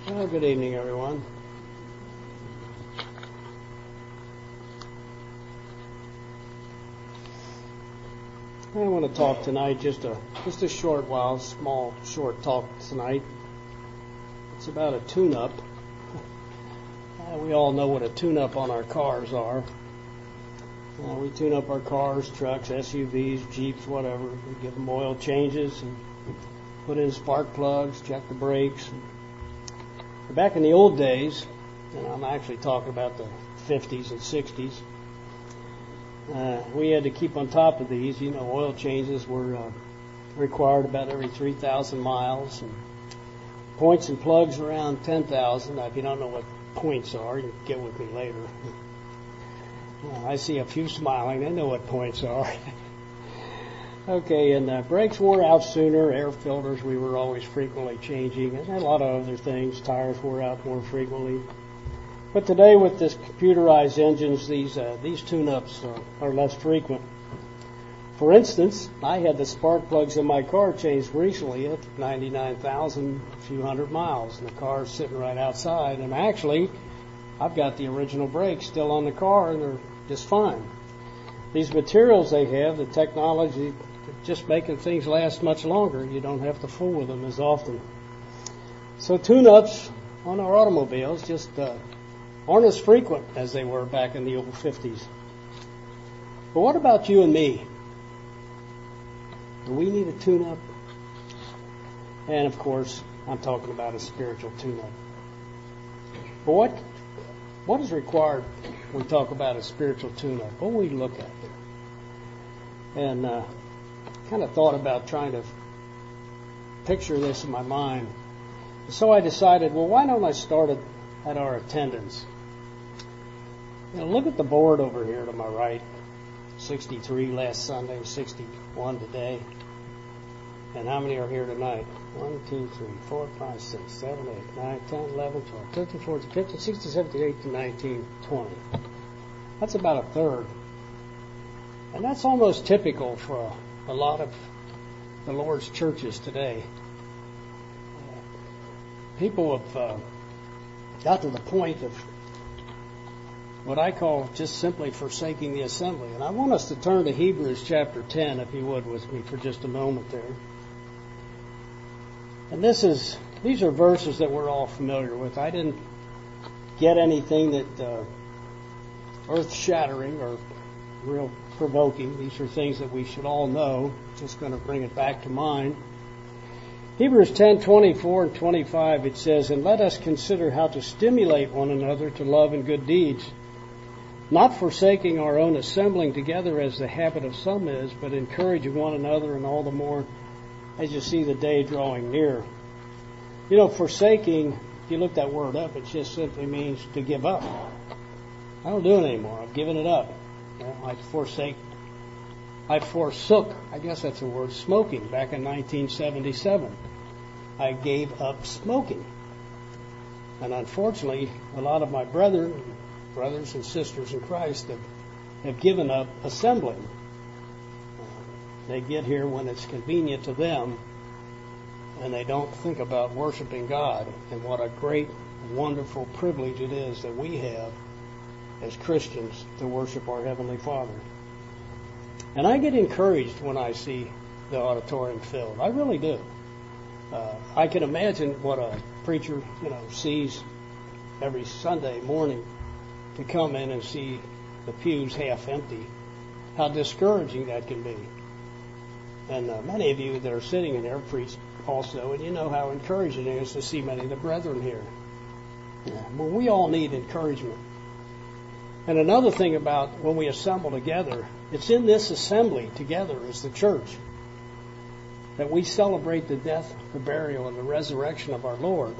Well, good evening, everyone. I want to talk tonight just a short while, short talk tonight. It's about a tune-up. We all know what a tune-up on our cars are. We tune up our cars, trucks, SUVs, Jeeps, whatever. We give them oil changes and put in spark plugs, check the brakes. Back in the old days, and I'm actually talking about the 50s and 60s, we had to keep on top of these. Oil changes were required about every 3,000 miles, and points and plugs around 10,000. Now, if you don't know what points are, you can get with me later. I see a few smiling. They know what points are. Okay, and brakes wore out sooner. Air filters we were always frequently changing, and a lot of other things. Tires wore out more frequently. But today, with this computerized engines, these tune-ups are less frequent. For instance, I had the spark plugs in my car changed recently at 99,000, a few hundred miles, and the car's sitting right outside. And actually, I've got the original brakes still on the car, and they're just fine. These materials they have, the technology, just making things last much longer. You don't have to fool with them as often. So tune-ups on our automobiles just aren't as frequent as they were back in the old 50s. But what about you and me? Do we need a tune-up? And of course, I'm talking about a spiritual tune-up. But what is required when we talk about a spiritual tune-up? What do we look at there? And kind of thought about trying to picture this in my mind. So I decided, well, why don't I start at our attendance? Look at the board over here to my right. 63 last Sunday, 61 today. And how many are here tonight? 1, 2, 3, 4, 5, 6, 7, 8, 9, 10, 11, 12, 13, 14, 15, 16, 17, 18, 19, 20. That's about a third. And that's almost typical for a lot of the Lord's churches today. People have got to the point of what I call just simply forsaking the assembly. And I want us to turn to Hebrews chapter 10, if you would, with me for just a moment there. And these are verses that we're all familiar with. I didn't get anything that earth-shattering or real provoking. These are things that we should all know. Just going to bring it back to mind. Hebrews 10:24 and 25, it says, "And let us consider how to stimulate one another to love and good deeds, not forsaking our own assembling together as the habit of some is, but encouraging one another, and all the more as you see the day drawing near." Forsaking, if you look that word up, it just simply means to give up. I don't do it anymore. I've given it up. I forsook, I guess that's a word, smoking back in 1977. I gave up smoking. And unfortunately, a lot of my brothers and sisters in Christ have given up assembling. They get here when it's convenient to them, and they don't think about worshiping God and what a great, wonderful privilege it is that we have as Christians to worship our Heavenly Father. And I get encouraged when I see the auditorium filled. I really do. I can imagine what a preacher, sees every Sunday morning to come in and see the pews half empty. How discouraging that can be. And many of you that are sitting in there preach also, and you know how encouraging it is to see many of the brethren here. Well, we all need encouragement. And another thing about when we assemble together, it's in this assembly together as the church that we celebrate the death, the burial, and the resurrection of our Lord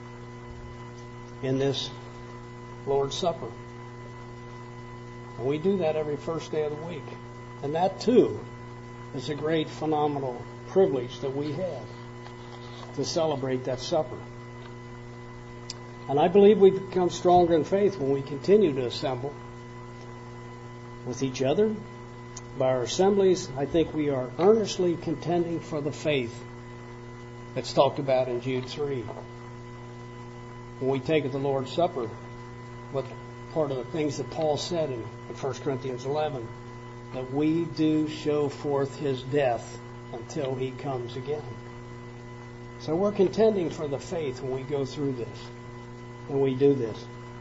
in this Lord's Supper. And we do that every first day of the week. And that, too, is a great, phenomenal privilege that we have to celebrate that supper. And I believe we become stronger in faith when we continue to assemble with each other. By our assemblies, I think we are earnestly contending for the faith that's talked about in Jude 3. when we take the Lord's Supper, what part of the things that Paul said in 1 Corinthians 11, that we do show forth his death until he comes again. So we're contending for the faith when we go through this, when we do this.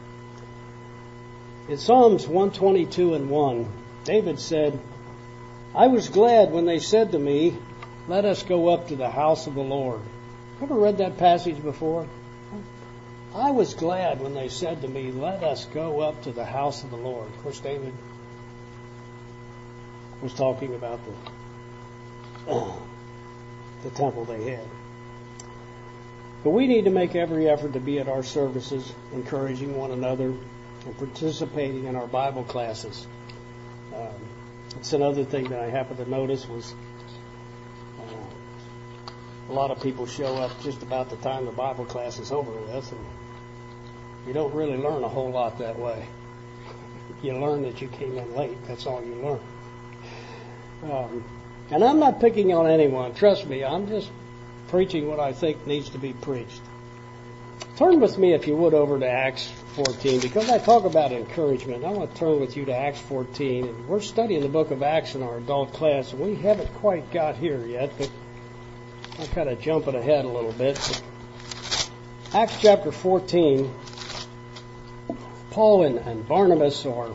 In Psalms 122:1, David said, I was glad when they said to me, let us go up to the house of the Lord. Ever read that passage before? I was glad when they said to me, let us go up to the house of the Lord. Of course, David was talking about the temple they had. But we need to make every effort to be at our services, encouraging one another, and participating in our Bible classes. It's another thing that I happened to notice was a lot of people show up just about the time the Bible class is over with, and you don't really learn a whole lot that way. You learn that you came in late. That's all you learn. And I'm not picking on anyone. Trust me, I'm just preaching what I think needs to be preached. Turn with me, if you would, over to Acts 14, because I talk about encouragement. I want to turn with you to Acts 14. And we're studying the book of Acts in our adult class, and we haven't quite got here yet, but I'm kind of jumping ahead a little bit. Acts chapter 14, Paul and Barnabas are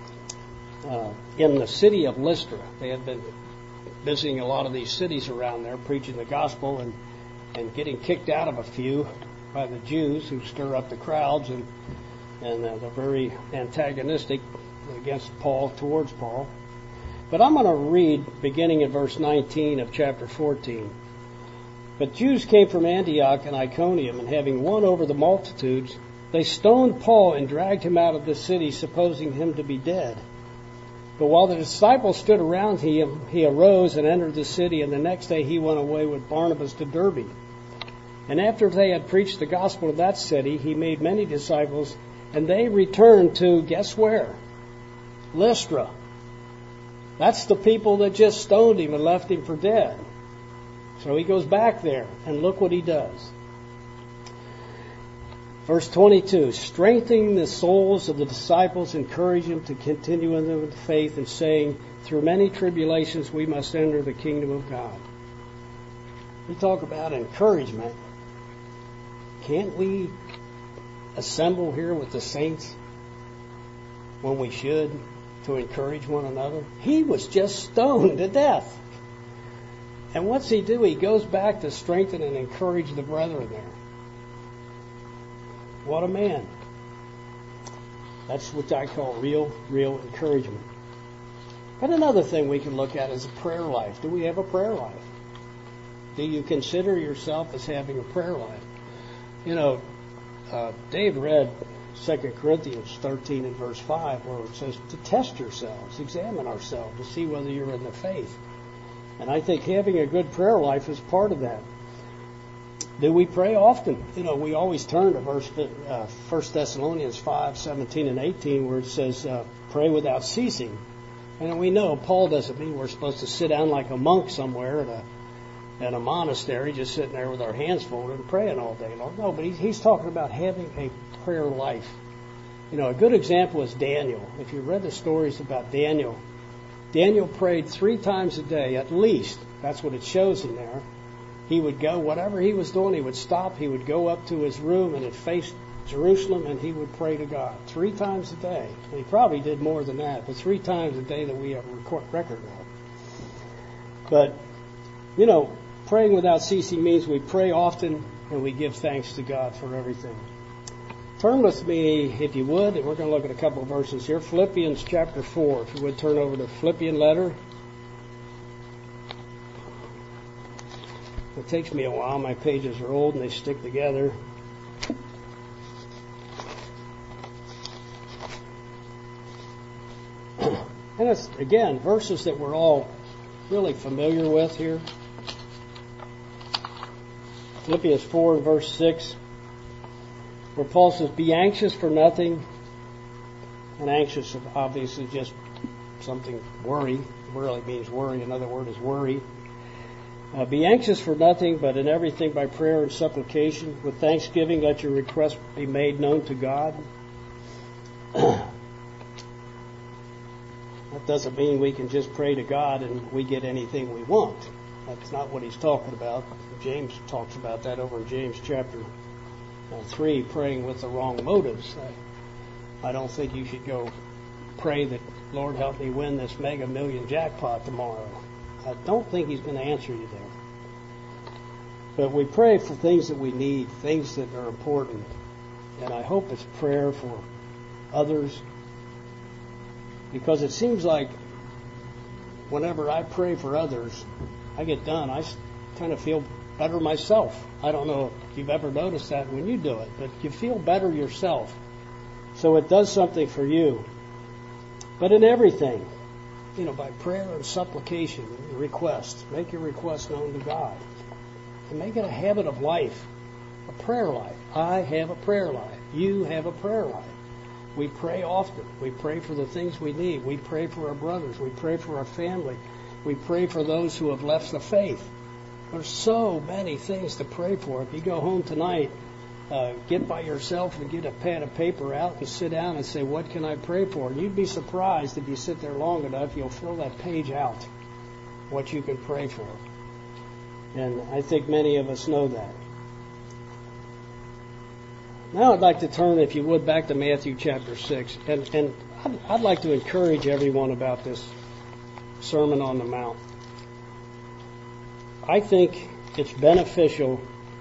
in the city of Lystra. They had been visiting a lot of these cities around there, preaching the gospel and getting kicked out of a few by the Jews who stir up the crowds, and they're very antagonistic against Paul, towards Paul. But I'm going to read beginning in verse 19 of chapter 14. But Jews came from Antioch and Iconium, and having won over the multitudes, they stoned Paul and dragged him out of the city, supposing him to be dead. But while the disciples stood around him, he arose and entered the city, and the next day he went away with Barnabas to Derbe. And after they had preached the gospel of that city, he made many disciples, and they returned to, guess where? Lystra. That's the people that just stoned him and left him for dead. So he goes back there, and look what he does. Verse 22, strengthening the souls of the disciples, encouraging them to continue in the faith, and saying, through many tribulations we must enter the kingdom of God. We talk about encouragement. Can't we assemble here with the saints when we should to encourage one another? He was just stoned to death. And what's he do? He goes back to strengthen and encourage the brethren there. What a man. That's what I call real encouragement. But another thing we can look at is a prayer life. Do we have a prayer life? Do you consider yourself as having a prayer life? You know, Dave read 2 Corinthians 13 and verse 5, where it says to test yourselves, examine ourselves to see whether you're in the faith. And I think having a good prayer life is part of that. Do we pray often? You know, we always turn to 1 Thessalonians 5, 17 and 18, where it says, pray without ceasing. And we know Paul doesn't mean we're supposed to sit down like a monk somewhere at a monastery, just sitting there with our hands folded and praying all day long. No, but he's talking about having a prayer life. You know, a good example is Daniel. If you read the stories about Daniel, Daniel prayed 3 times a day, at least. That's what it shows in there. He would go, whatever he was doing, he would stop. He would go up to his room and it faced Jerusalem, and he would pray to God 3 times a day. And he probably did more than that, but 3 times a day that we have a record of. But, you know, praying without ceasing means we pray often and we give thanks to God for everything. Turn with me, if you would, and we're going to look at a couple of verses here. Philippians chapter 4. If you would turn over to Philippian letter. It takes me a while. My pages are old and they stick together. And it's, again, verses that we're all really familiar with here. Philippians 4 verse 6, where Paul says, be anxious for nothing. And anxious, obviously, just something worry. It really means worry. Another word is worry. Be anxious for nothing, but in everything by prayer and supplication. With thanksgiving, let your requests be made known to God. That doesn't mean we can just pray to God and we get anything we want. That's not what he's talking about. James talks about that over in James chapter 3, praying with the wrong motives. I don't think you should go pray that, Lord, help me win this Mega Million jackpot tomorrow. I don't think he's going to answer you there. But we pray for things that we need, things that are important. And I hope it's prayer for others. Because it seems like whenever I pray for others, I get done, I kind of feel better myself. I don't know if you've ever noticed that when you do it, but you feel better yourself. So it does something for you. But in everything, by prayer and supplication, request, make your request known to God. And make it a habit of life, a prayer life. I have a prayer life. You have a prayer life. We pray often. We pray for the things we need. We pray for our brothers. We pray for our family. We pray for those who have left the faith. There's so many things to pray for. If you go home tonight, get by yourself and get a pad of paper out and sit down and say, what can I pray for? And you'd be surprised if you sit there long enough, you'll fill that page out, what you can pray for. And I think many of us know that. Now I'd like to turn, if you would, back to Matthew chapter 6. And I'd like to encourage everyone about this Sermon on the Mount. I think it's beneficial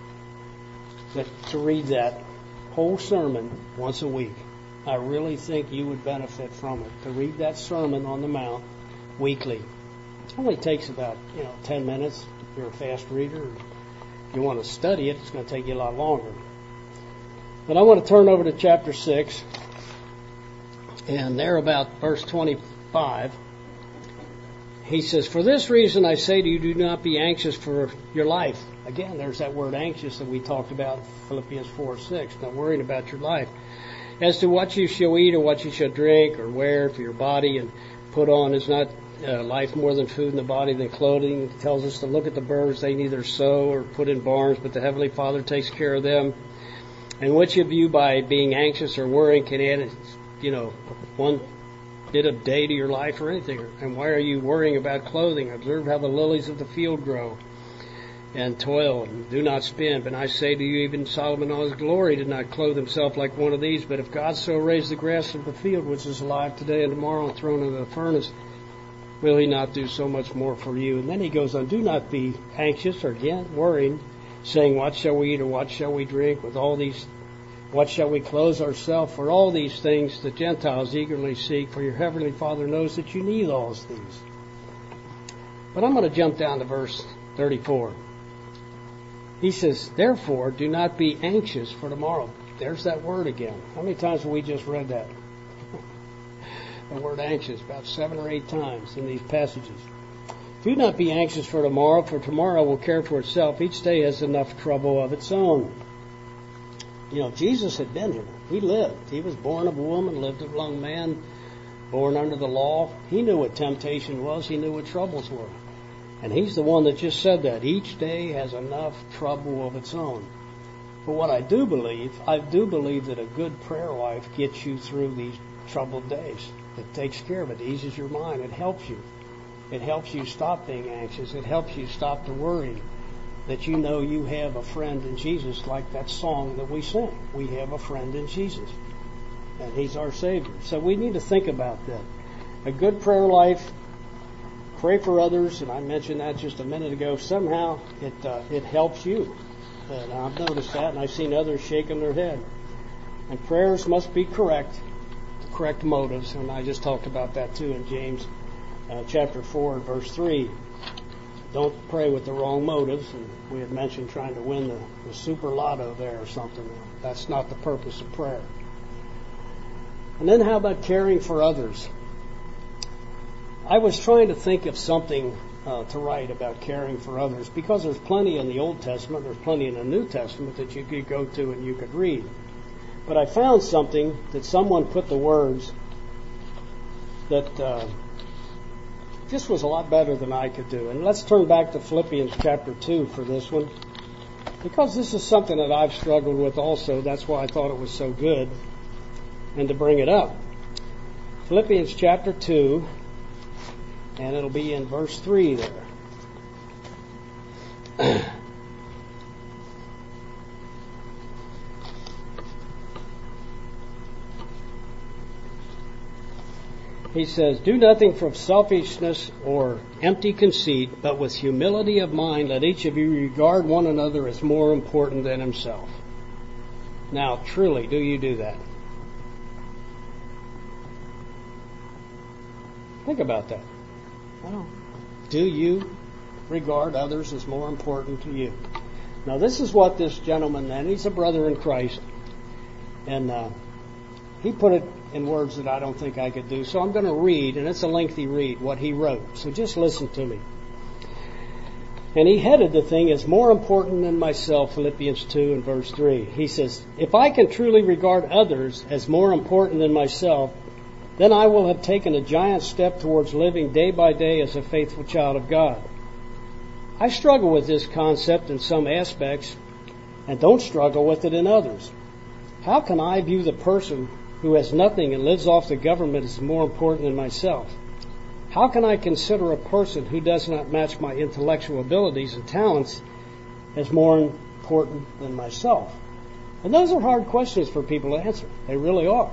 to read that whole sermon once a week. I really think you would benefit from it, to read that Sermon on the Mount weekly. It only takes about 10 minutes. If you're a fast reader, if you want to study it, it's going to take you a lot longer. But I want to turn over to chapter 6, and there about verse 25, he says, "For this reason I say to you, do not be anxious for your life." Again, there's that word anxious that we talked about in Philippians 4:6, not worrying about your life. "As to what you shall eat or what you shall drink or wear, for your body and put on is not life more than food, and the body than clothing." It tells us to look at the birds. They neither sow or put in barns, but the Heavenly Father takes care of them. And which of you, by being anxious or worrying, can add, one bit of day to your life or anything? And why are you worrying about clothing? Observe how the lilies of the field grow and toil and do not spin. But I say to you, even Solomon in all his glory did not clothe himself like one of these. But if God so raised the grass of the field, which is alive today and tomorrow and thrown into the furnace, will he not do so much more for you? And then he goes on, do not be anxious or again worrying, saying, what shall we eat or what shall we drink? With all these, what shall we clothe ourselves? For all these things the Gentiles eagerly seek, for your heavenly Father knows that you need all these. But I'm going to jump down to verse 34. He says, therefore, do not be anxious for tomorrow. There's that word again. How many times have we just read that? The word anxious, about 7 or 8 times in these passages. Do not be anxious for tomorrow will care for itself. Each day has enough trouble of its own. Jesus had been here. He lived. He was born of a woman, lived among men, born under the law. He knew what temptation was. He knew what troubles were. And he's the one that just said that. Each day has enough trouble of its own. But what I do believe that a good prayer life gets you through these troubled days. It takes care of it. It eases your mind. It helps you. It helps you stop being anxious. It helps you stop the worry. That you know you have a friend in Jesus, like that song that we sing. We have a friend in Jesus. And He's our Savior. So we need to think about that. A good prayer life, pray for others, and I mentioned that just a minute ago. Somehow it helps you. And I've noticed that, and I've seen others shaking their head. And prayers must be correct, the correct motives. And I just talked about that too in James chapter 4 and verse 3. Don't pray with the wrong motives. And we had mentioned trying to win the super lotto there or something. That's not the purpose of prayer. And then how about caring for others? I was trying to think of something to write about caring for others, because there's plenty in the Old Testament, there's plenty in the New Testament that you could go to and you could read. But I found something that someone put the words that This was a lot better than I could do. And let's turn back to Philippians chapter 2 for this one. Because this is something that I've struggled with also. That's why I thought it was so good. And to bring it up. Philippians chapter 2. And it'll be in verse 3 there. He says, "Do nothing from selfishness or empty conceit, but with humility of mind, let each of you regard one another as more important than himself." Now, truly, do you do that? Think about that. Do you regard others as more important to you? Now, this is what this gentleman, and he's a brother in Christ, and he put it in words that I don't think I could do. So I'm going to read, and it's a lengthy read, what he wrote. So just listen to me. And he headed the thing as more important than myself, Philippians 2 and verse 3. He says, "If I can truly regard others as more important than myself, then I will have taken a giant step towards living day by day as a faithful child of God." I struggle with this concept in some aspects and don't struggle with it in others. How can I view the person who has nothing and lives off the government as more important than myself? How can I consider a person who does not match my intellectual abilities and talents as more important than myself? And those are hard questions for people to answer. They really are.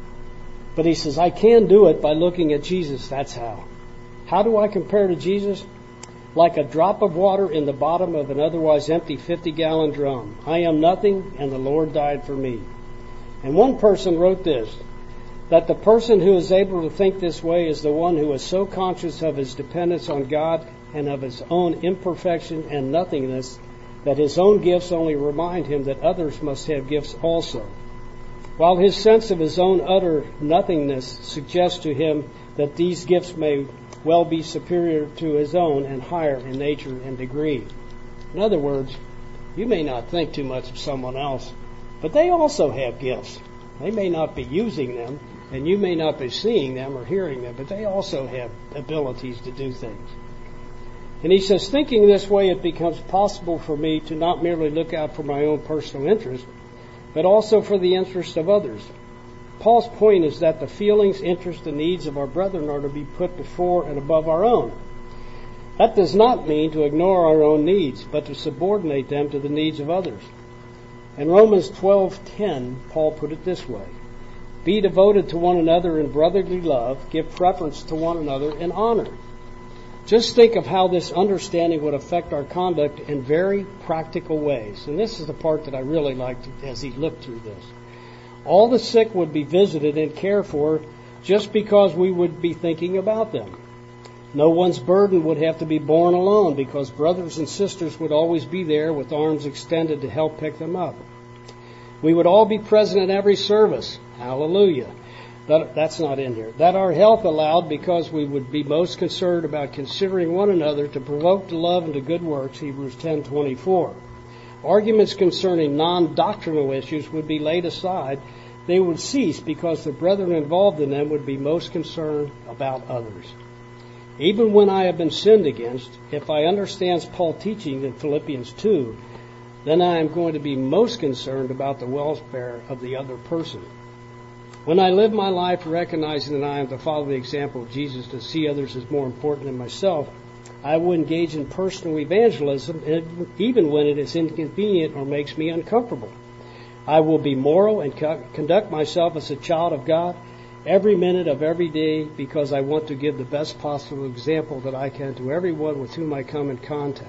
But he says, I can do it by looking at Jesus. That's how. How do I compare to Jesus? Like a drop of water in the bottom of an otherwise empty 50-gallon drum. I am nothing, and the Lord died for me. And one person wrote this, that the person who is able to think this way is the one who is so conscious of his dependence on God and of his own imperfection and nothingness that his own gifts only remind him that others must have gifts also. While his sense of his own utter nothingness suggests to him that these gifts may well be superior to his own and higher in nature and degree. In other words, you may not think too much of someone else, but they also have gifts. They may not be using them, and you may not be seeing them or hearing them, but they also have abilities to do things. And he says, thinking this way, it becomes possible for me to not merely look out for my own personal interest, but also for the interest of others. Paul's point is that the feelings, interests, and needs of our brethren are to be put before and above our own. That does not mean to ignore our own needs, but to subordinate them to the needs of others. In Romans 12:10, Paul put it this way, "Be devoted to one another in brotherly love, give preference to one another in honor." Just think of how this understanding would affect our conduct in very practical ways. And this is the part that I really liked as he looked through this. All the sick would be visited and cared for just because we would be thinking about them. No one's burden would have to be borne alone because brothers and sisters would always be there with arms extended to help pick them up. We would all be present in every service. Hallelujah. That's not in here. That our health allowed because we would be most concerned about considering one another to provoke to love and to good works, Hebrews 10:24. Arguments concerning non-doctrinal issues would be laid aside. They would cease because the brethren involved in them would be most concerned about others. Even when I have been sinned against, if I understand Paul's teaching in Philippians 2, then I am going to be most concerned about the welfare of the other person. When I live my life recognizing that I am to follow the example of Jesus to see others as more important than myself, I will engage in personal evangelism even when it is inconvenient or makes me uncomfortable. I will be moral and conduct myself as a child of God every minute of every day because I want to give the best possible example that I can to everyone with whom I come in contact.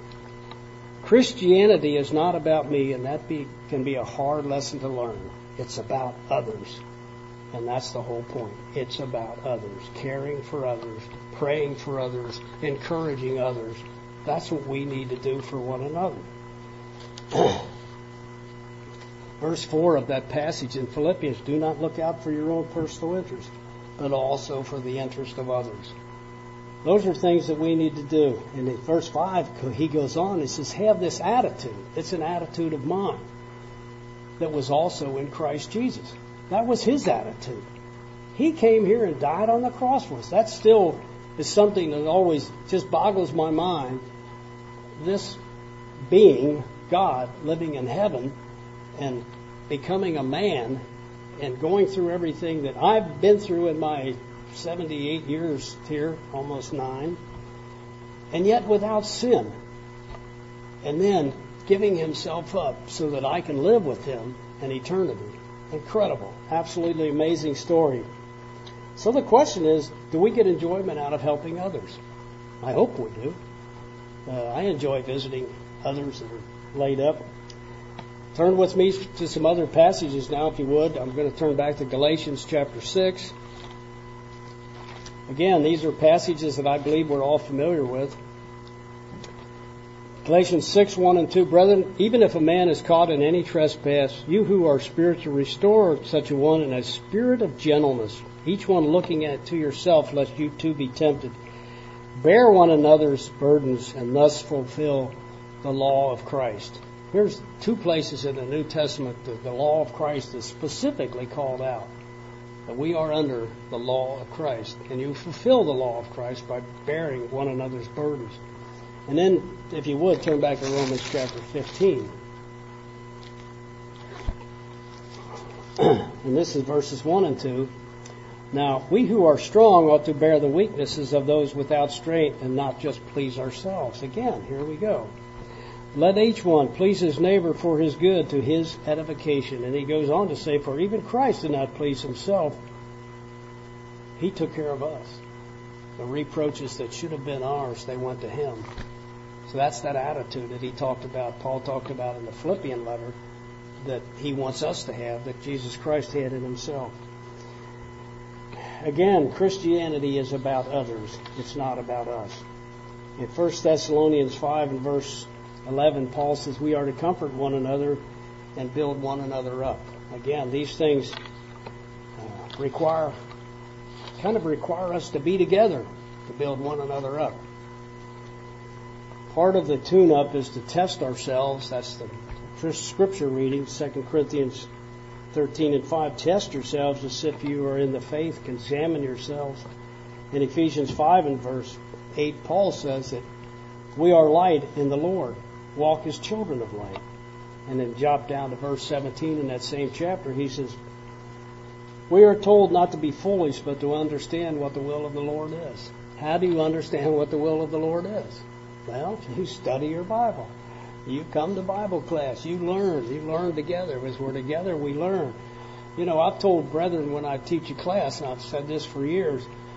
Christianity is not about me, and that can be a hard lesson to learn. It's about others. And that's the whole point. It's about others, caring for others, praying for others, encouraging others. That's what we need to do for one another. Verse 4 of that passage in Philippians, do not look out for your own personal interest, but also for the interest of others. Those are things that we need to do. And in verse 5, he goes on, he says, have this attitude. It's an attitude of mine that was also in Christ Jesus. That was his attitude. He came here and died on the cross for us. That's still is something that always just boggles my mind. This being, God, living in heaven and becoming a man and going through everything that I've been through in my 78 years here, almost 9, and yet without sin. And then giving himself up so that I can live with him in eternity. Incredible. Absolutely amazing story. So the question is, do we get enjoyment out of helping others? I hope we do. I enjoy visiting others that are laid up. Turn with me to some other passages now, if you would. I'm going to turn back to Galatians chapter 6. Again, these are passages that I believe we're all familiar with. Galatians 6, 1 and 2. Brethren, even if a man is caught in any trespass, you who are spiritual, restore such a one in a spirit of gentleness, each one looking to yourself, lest you too be tempted. Bear one another's burdens, and thus fulfill the law of Christ. Here's 2 places in the New Testament that the law of Christ is specifically called out. That we are under the law of Christ. And you fulfill the law of Christ by bearing one another's burdens. And then, if you would, turn back to Romans chapter 15. And this is verses 1 and 2. Now, we who are strong ought to bear the weaknesses of those without strength and not just please ourselves. Again, here we go. Let each one please his neighbor for his good, to his edification. And he goes on to say, for even Christ did not please himself. He took care of us. The reproaches that should have been ours, they went to him. So that's that attitude that he talked about, Paul talked about in the Philippian letter, that he wants us to have, that Jesus Christ had in himself. Again, Christianity is about others. It's not about us. In 1 Thessalonians 5 and verse 11, Paul says we are to comfort one another and build one another up. Again, these things require us to be together to build one another up. Part of the tune-up is to test ourselves. That's the first scripture reading, 2 Corinthians 13 and 5. Test yourselves as if you are in the faith. Examine yourselves. In Ephesians 5 and verse 8, Paul says that we are light in the Lord. Walk as children of light. And then jump down to verse 17 in that same chapter. He says, we are told not to be foolish, but to understand what the will of the Lord is. How do you understand what the will of the Lord is? Well, you study your Bible. You come to Bible class. You learn. You learn together. As we're together, we learn. You know, I've told brethren when I teach a class, and I've said this for years,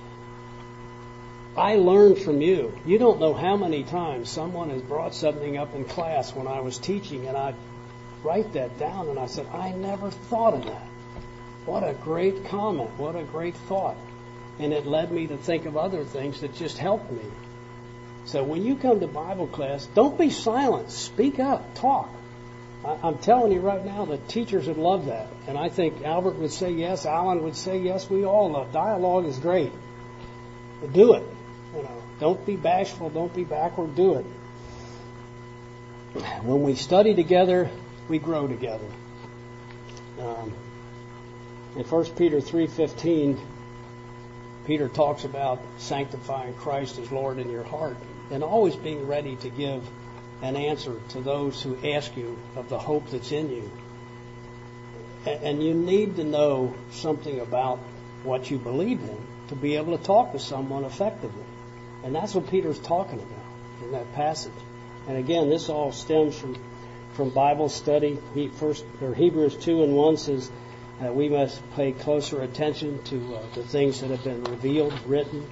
I learn from you. You don't know how many times someone has brought something up in class when I was teaching, and I write that down, and I said, I never thought of that. What a great comment. What a great thought. And it led me to think of other things that just helped me. So when you come to Bible class, don't be silent. Speak up. Talk. I'm telling you right now that teachers would love that. And I think Albert would say yes. Alan would say yes. We all love. Dialogue is great. But do it. You know, don't be bashful. Don't be backward. Do it. When we study together, we grow together. In 1 Peter 3:15, Peter talks about sanctifying Christ as Lord in your heart and always being ready to give an answer to those who ask you of the hope that's in you. And you need to know something about what you believe in to be able to talk to someone effectively. And that's what Peter's talking about in that passage. And again, this all stems from Bible study. Hebrews 2 and 1 says we must pay closer attention to the things that have been revealed, written.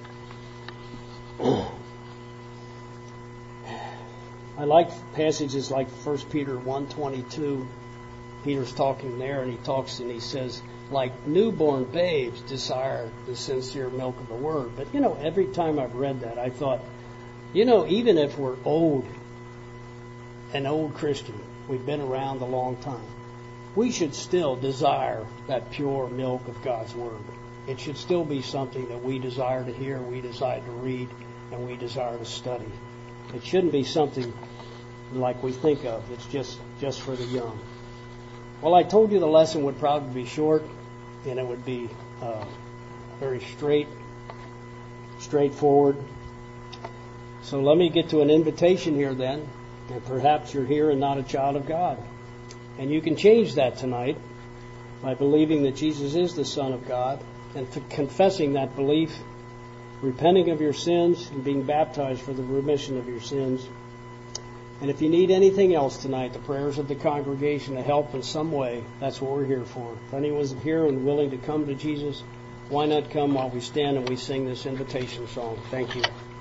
I like passages like 1 Peter 1:22. Peter's talking there, and he says, like newborn babes desire the sincere milk of the word. But, you know, every time I've read that, I thought, you know, even if we're an old Christian, we've been around a long time, we should still desire that pure milk of God's word. It should still be something that we desire to hear, we desire to read, and we desire to study. It shouldn't be something like we think of. It's just for the young. Well, I told you the lesson would probably be short, and it would be very straightforward. So let me get to an invitation here then. And perhaps you're here and not a child of God. And you can change that tonight by believing that Jesus is the Son of God and confessing that belief, repenting of your sins, and being baptized for the remission of your sins. And if you need anything else tonight, the prayers of the congregation to help in some way, that's what we're here for. If anyone's here and willing to come to Jesus, why not come while we stand and we sing this invitation song? Thank you.